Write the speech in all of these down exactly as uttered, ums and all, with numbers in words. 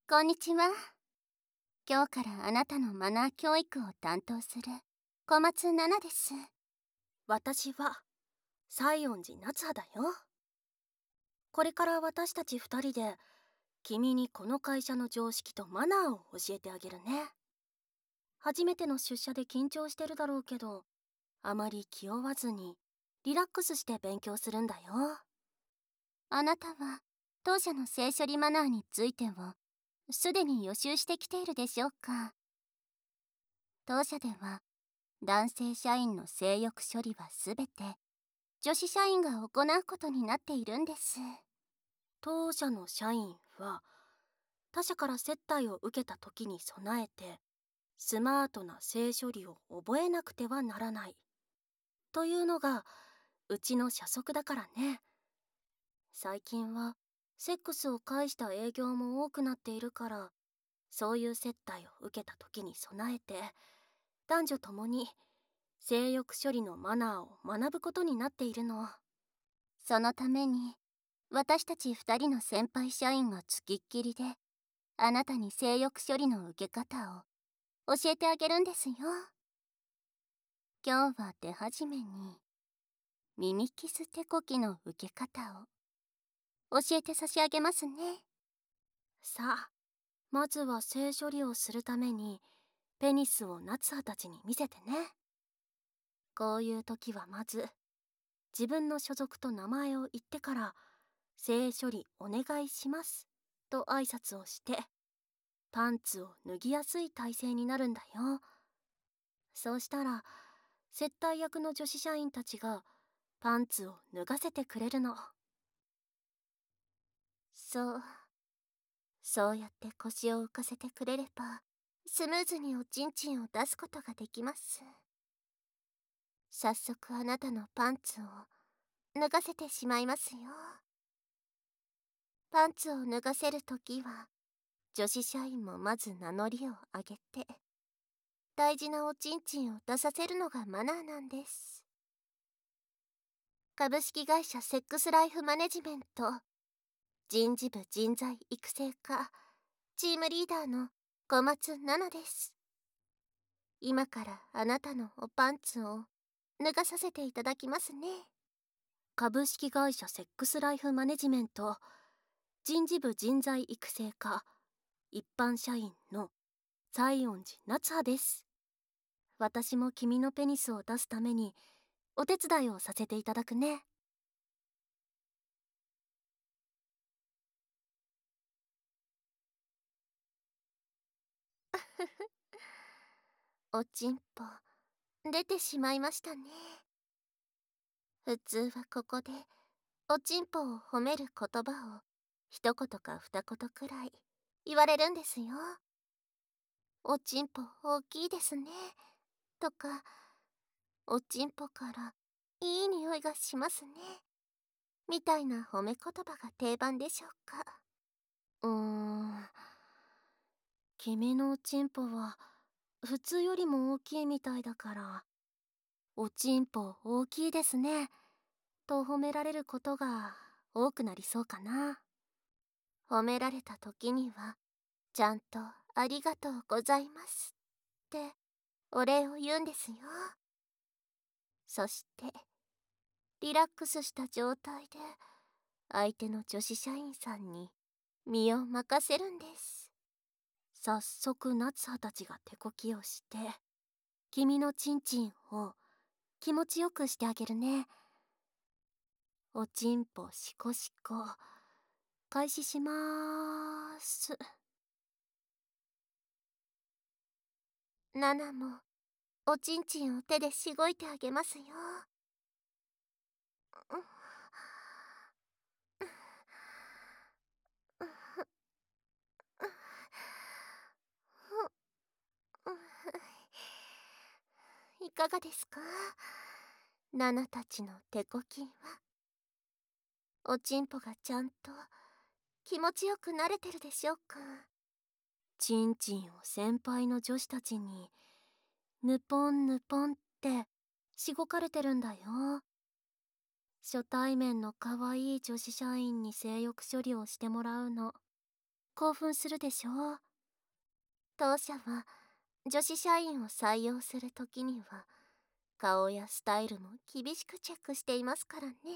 こんにちは。今日からあなたのマナー教育を担当する小松菜奈です。 私は西園寺夏葉だよ。これから私たち二人で君にこの会社の常識とマナーを教えてあげるね。初めての出社で緊張してるだろうけど、あまり気負わずにリラックスして勉強するんだよ。 あなたは当社の性処理マナーについてをすでに予習してきているでしょうか。当社では男性社員の性欲処理はすべて女子社員が行うことになっているんです。 当社の社員は他社から接待を受けた時に備えてスマートな性処理を覚えなくてはならないというのがうちの社則だからね。最近はセックスを介した営業も多くなっているから、そういう接待を受けた時に備えて男女ともに性欲処理のマナーを学ぶことになっているの。 そのために私たち二人の先輩社員がつきっきりであなたに性欲処理の受け方を教えてあげるんですよ。今日は手始めに耳キス手こきの受け方を教えて差し上げますね。 さあ、まずは性処理をするためにペニスを夏葉たちに見せてね。こういう時はまず自分の所属と名前を言ってから性処理お願いしますと挨拶をしてパンツを脱ぎやすい体勢になるんだよ。そうしたら接待役の女子社員たちがパンツを脱がせてくれるの。 そうそうやって腰を浮かせてくれればスムーズにおちんちんを出すことができます。早速あなたのパンツを脱がせてしまいますよ。パンツを脱がせるときは女子社員もまず名乗りを上げて大事なおちんちんを出させるのがマナーなんです。株式会社セックスライフマネジメント人事部人材育成課チームリーダーの小松菜奈です。今からあなたのおパンツを脱がさせていただきますね。 株式会社セックスライフマネジメント人事部人材育成課一般社員の西園寺夏葉です。私も君のペニスを出すためにお手伝いをさせていただくね。 おちんぽ出てしまいましたね。普通はここでおちんぽを褒める言葉を一言か二言くらい言われるんですよ。おちんぽ大きいですねとか、おちんぽからいい匂いがしますねみたいな褒め言葉が定番でしょうか。 うーん君のおちんぽは普通よりも大きいみたいだから、おちんぽ大きいですねと褒められることが多くなりそうかな。 褒められた時にはちゃんとありがとうございますってお礼を言うんですよ。そしてリラックスした状態で相手の女子社員さんに身を任せるんです。 早速夏葉たちが手こきをして君のチンチンを気持ちよくしてあげるね。おちんぽしこしこ開始しまーす。 ナナもおちんちんを手でしごいてあげますよ。いかがですか、ナナたちの手こきは。おちんぽがちゃんと気持ちよくなれてるでしょうか。 チンチンを先輩の女子たちにぬぽんぬぽんってしごかれてるんだよ。初対面の可愛い女子社員に性欲処理をしてもらうの興奮するでしょう。 当社は女子社員を採用するときには顔やスタイルも厳しくチェックしていますからね。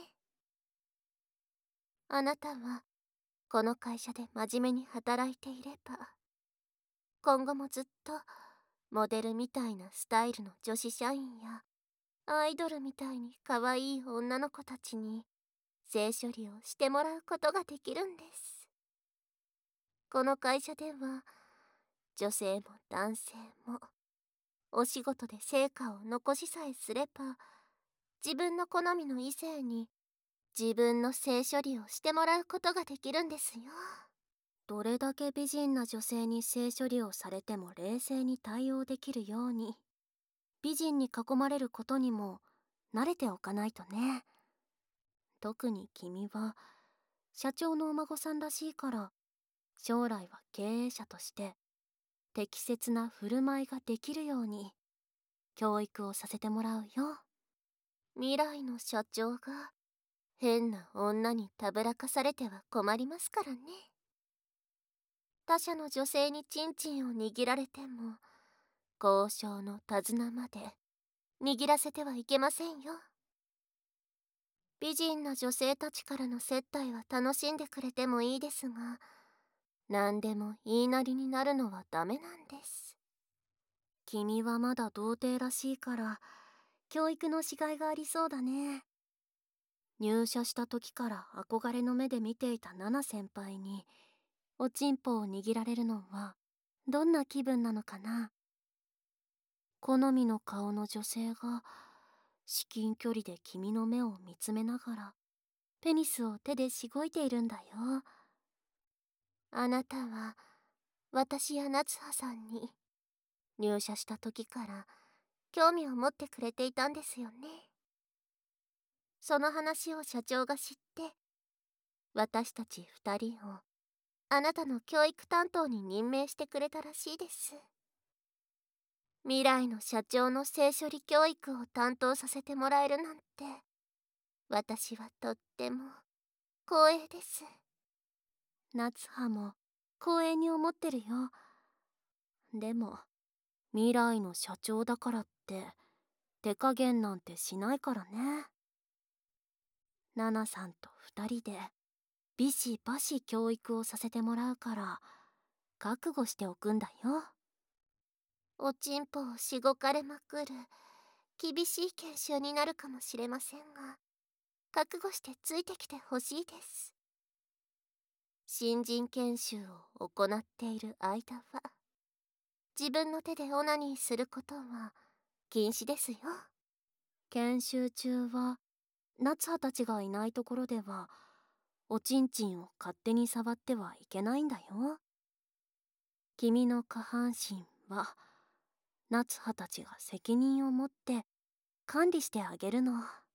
あなたはこの会社で真面目に働いていれば、今後もずっとモデルみたいなスタイルの女子社員やアイドルみたいに可愛い女の子たちに性処理をしてもらうことができるんです。この会社では女性も男性もお仕事で成果を残しさえすれば、自分の好みの異性に自分の性処理をしてもらうことができるんですよ。 どれだけ美人な女性に性処理をされても冷静に対応できるように、美人に囲まれることにも慣れておかないとね。特に君は社長のお孫さんらしいから、将来は経営者として適切な振る舞いができるように教育をさせてもらうよ。 未来の社長が変な女にたぶらかされては困りますからね。他社の女性にチンチンを握られても交渉の手綱まで握らせてはいけませんよ。美人な女性たちからの接待は楽しんでくれてもいいですが、何でも言いなりになるのはダメなんです。 君はまだ童貞らしいから教育のしがいがありそうだね。入社した時から憧れの目で見ていたナナ先輩におちんぽを握られるのはどんな気分なのかな。好みの顔の女性が至近距離で君の目を見つめながらペニスを手でしごいているんだよ。 あなたは私や夏葉さんに入社した時から興味を持ってくれていたんですよね。その話を社長が知って、私たち二人をあなたの教育担当に任命してくれたらしいです。未来の社長の性処理教育を担当させてもらえるなんて、私はとっても光栄です。 夏葉も光栄に思ってるよ。でも未来の社長だからって手加減なんてしないからね。ナナさんと二人でビシバシ教育をさせてもらうから覚悟しておくんだよ。 おちんぽをしごかれまくる厳しい研修になるかもしれませんが、覚悟してついてきてほしいです。新人研修を行っている間は自分の手でオナニーすることは禁止ですよ。 研修中は夏葉たちがいないところではおちんちんを勝手に触ってはいけないんだよ。君の下半身は夏葉たちが責任を持って管理してあげるの。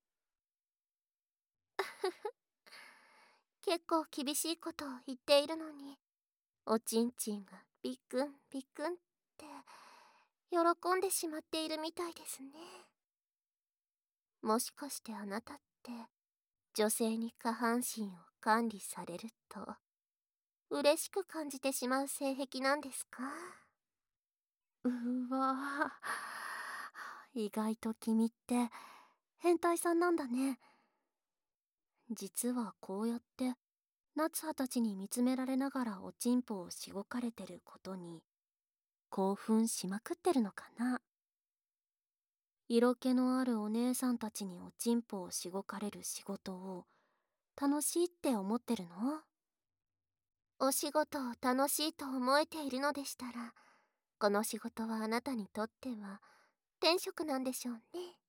結構厳しいことを言っているのに、おちんちんがビクンビクンって喜んでしまっているみたいですね。もしかしてあなたって女性に下半身を管理されると嬉しく感じてしまう性癖なんですか？ うわ意外と君って変態さんなんだね。実はこうやって夏葉たちに見つめられながらおちんぽをしごかれてることに興奮しまくってるのかな。色気のあるお姉さんたちにおちんぽをしごかれる仕事を楽しいって思ってるの？ お仕事を楽しいと思えているのでしたら、この仕事はあなたにとっては天職なんでしょうね。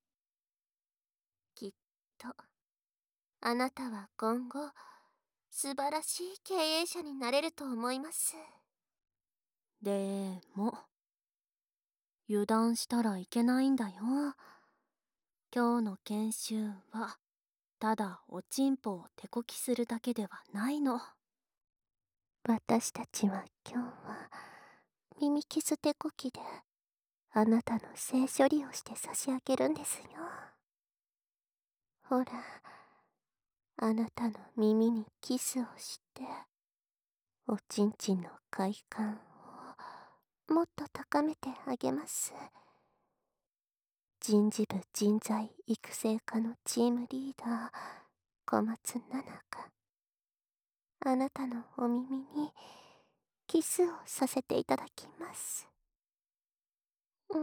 きっとあなたは今後素晴らしい経営者になれると思います。 でも油断したらいけないんだよ。今日の研修はただおちんぽを手こきするだけではないの。 私たちは今日は耳キス手こきであなたの性処理をして差し上げるんですよ。ほら、あなたの耳にキスをしておちんちんの快感をもっと高めてあげます。人事部人材育成課のチームリーダー小松菜奈があなたのお耳にキスをさせていただきます。うん。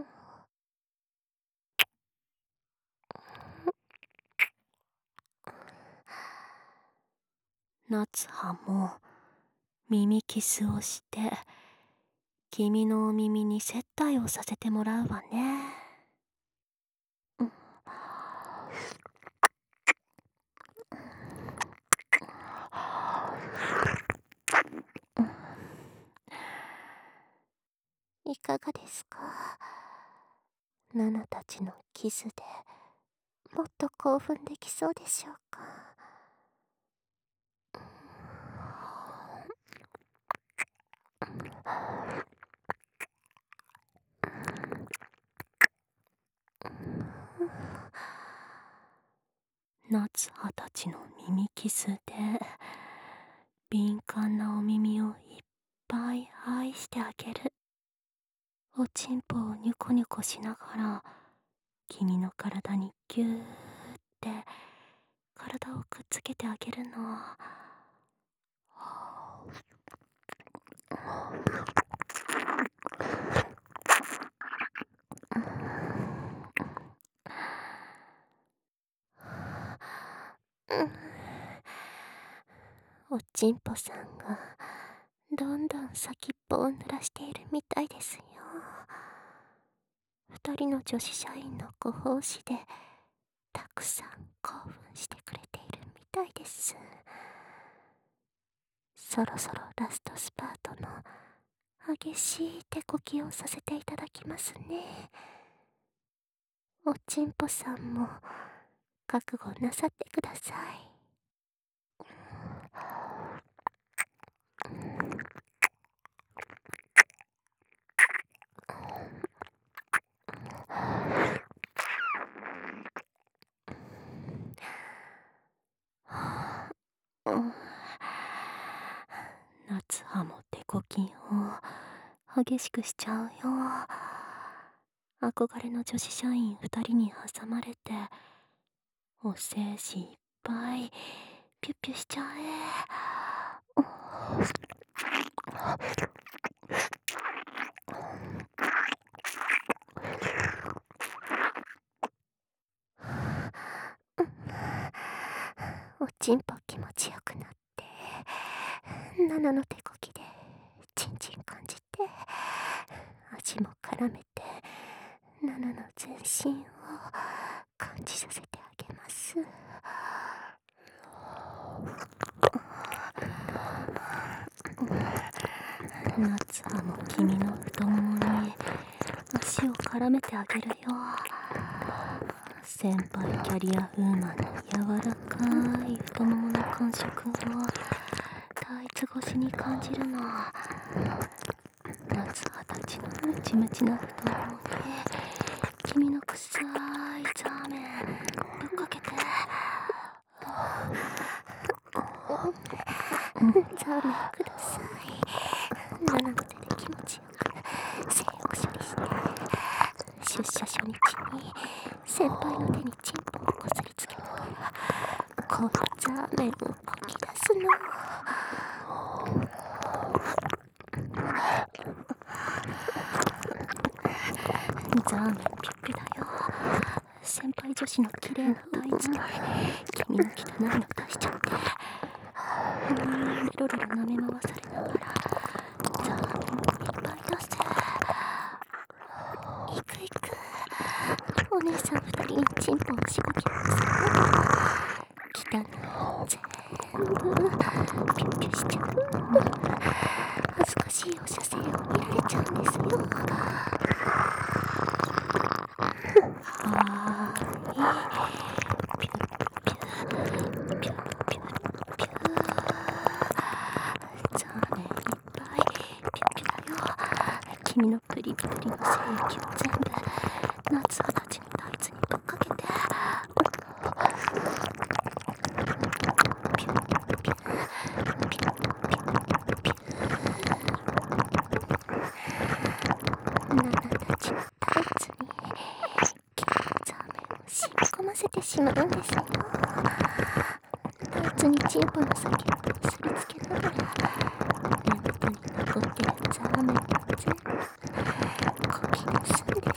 夏葉も耳キスをして君のお耳に接待をさせてもらうわね。 うん。いかがですか？ナナたちのキスでもっと興奮できそうでしょうか？ 夏葉たちの耳キスで敏感なお耳をいっぱい愛してあげる。おちんぽをニュコニュコしながら君の体にギューって体をくっつけてあげるの。 うん。おちんぽさんがどんどん先っぽを濡らしているみたいですよ。二人の女子社員のご奉仕でたくさん興奮してくれているみたいです。そろそろラストスパートの激しい手こきをさせていただきますね。おちんぽさんも覚悟なさってください。うん。 夏葉も手こきを激しくしちゃうよ。憧れの女子社員二人に挟まれてお精子いっぱいピュッピュしちゃえ。 おちんぽ気持ちよくなってナナの手こきでチンチン感じて味も絡めてナナの全身を感じさせてあげます。 夏葉も君の太ももに足を絡めてあげるよ。先輩キャリアウーマンの柔らかい太ももの感触をタイツ越しに感じるの。夏葉たちのムチムチな太ももに君の臭いザーメンぶっかけて。 ザーメンください。ナナの手で気持ちよく性欲処理して出社初日に先輩の手にチンポをこすりつけながらこのザーメンをこき出すの。 ザーメンピュッピュだよ。先輩女子の綺麗なタイツに君の汚いの出しちゃってうんレロレロ舐め回されながらザーメンもいっぱい出して。 いくいくお姉さん二人にチンポをしばきます。汚いの全部ピュッピュしちゃう。恥ずかしいお射精を見られちゃうんですよ。 はーいピュッピュッピュッピュッピュッザーメンいっぱいピュッピュだよ。君のプリプリの精液を全部夏葉たちのタイツにぶっかけて。ピュッピュッピュッピュッピュッピュッピュッんぽの先をこすりつけながら、根元に残ってるザーメンを全部こき出すんです。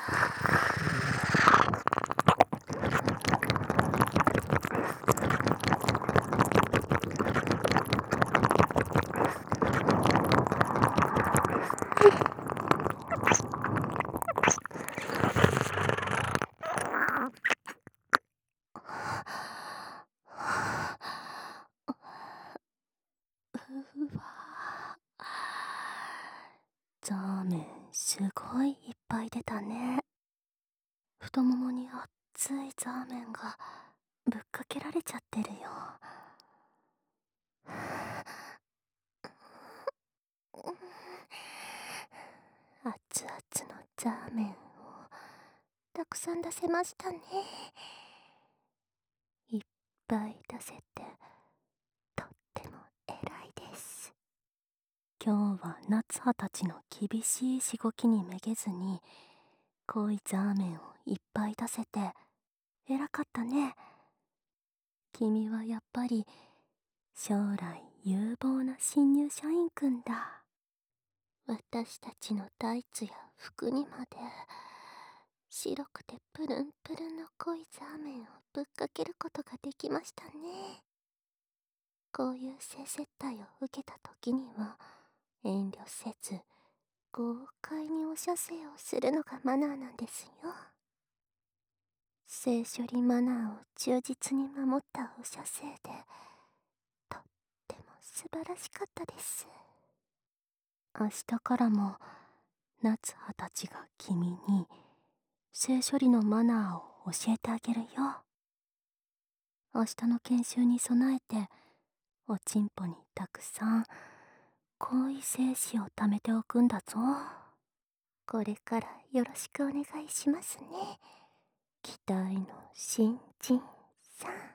うわ、ザーメンすごいいっぱい出たね。太ももに熱いザーメンがぶっかけられちゃってるよ。熱々のザーメンをたくさん出せましたね。いっぱい出せてとっても偉いです。今日は夏葉たちの厳しいしごきにめげずに濃いザーメンをいっぱい出せて偉かったね。君はやっぱり将来有望な新入社員くんだ。私たちのタイツや服にまで白くてプルンプルンの濃いザーメンをぶっかけることができましたね。こういう性接待を受けた時には遠慮せず豪快にお射精をするのがマナーなんですよ。性処理マナーを忠実に守ったお射精でとっても素晴らしかったです。明日からも夏葉たちが君に性処理のマナーを教えてあげるよ。明日の研修に備えておちんぽにたくさん濃い精子を貯めておくんだぞ。これからよろしくお願いしますね。期待の新人さん。